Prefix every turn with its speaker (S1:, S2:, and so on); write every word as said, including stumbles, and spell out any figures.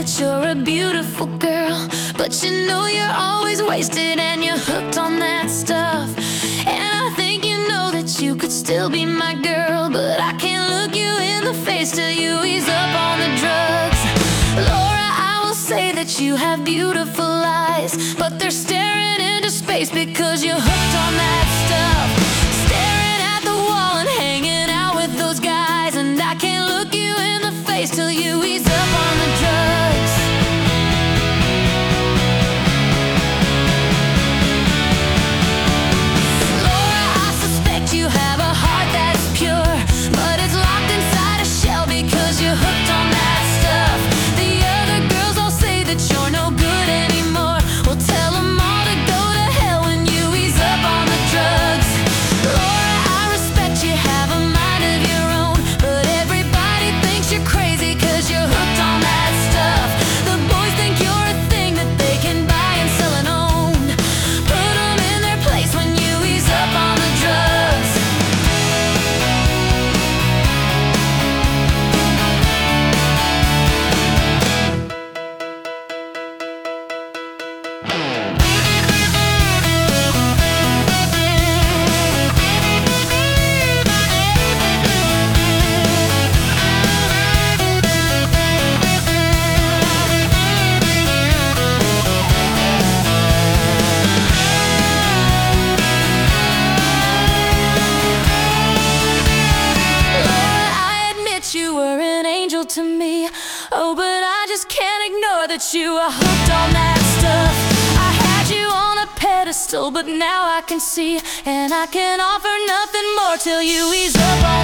S1: that you're a beautiful girl, but you know you're always wasted and you're hooked on that stuff. And I think you know that you could still be my girl, but I can't look you in the face till you ease up on the drugs. Laura, I will say that you have beautiful eyes, but they're staring into space because you're hooked on that stuff. Staring at the wall and hanging out with those guys, and I can't look you in the face till you ease up on the drugs. Laura, I suspect you have a heart that's pure, but it's locked inside a shell because you're hooked on that stuff. The other girls all say that you're no good anymore. Well, tell them all to go to hell when you ease up on the drugs. Laura, I respect you have a mind of your own, but everybody thinks you're crazy cause you're hooked on that stuff. The boys think you're a thing that they can buy and sell and own. Put them in their place when you ease up on the drugs. You were an angel to me, oh, but I just can't ignore that you are hooked on that stuff. I had you on a pedestal, but now I can see, and I can offer nothing more till you ease up on